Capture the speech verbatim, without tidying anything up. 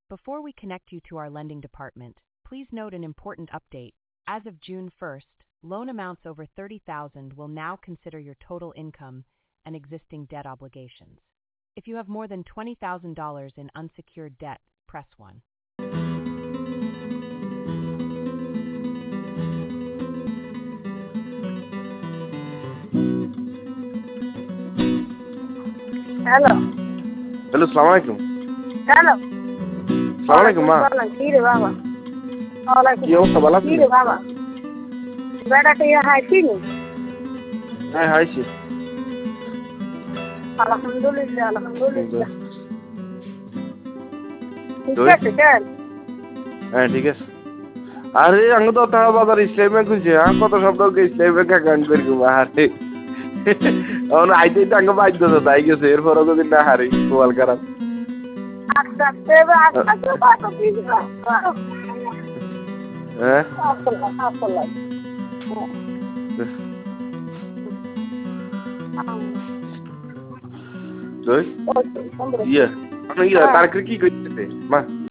Before we connect you to our lending department, please note an important update. As of June first, loan amounts over thirty thousand dollars will now consider your total income and existing debt obligations. If you have more than twenty thousand dollars in unsecured debt, press one. Hello hello, সালাম আলাইকুম। Hello সালাম আলাইকুম মা। কি রে বাবা? কি অবস্থা, ভালো আছেন? কি রে বাবা, বেটাকে হাইছি নি? হ্যাঁ, হাইছি। আলহামদুলিল্লাহ আলহামদুলিল্লাহ। ঠিক তুই? আছে চল। হ্যাঁ ঠিক আছে। আরে আমি তো তারা বাজার ইসলামে খুঁজছি, হ্যাঁ কত শব্দ ইসলামে অ্যাকাউন্ট করি আরে এখন আইতে তো আগে বাধ্য তো তাই গেছে, এরপরও যদি না হারি মোবাইল খারাপ। আস্তে আস্তে এবার আস্তে আস্তে কত কি হ্যাঁ আসলে আসলে তুই ইয়ে আমি ইয়ে তার কি করতেছে মা?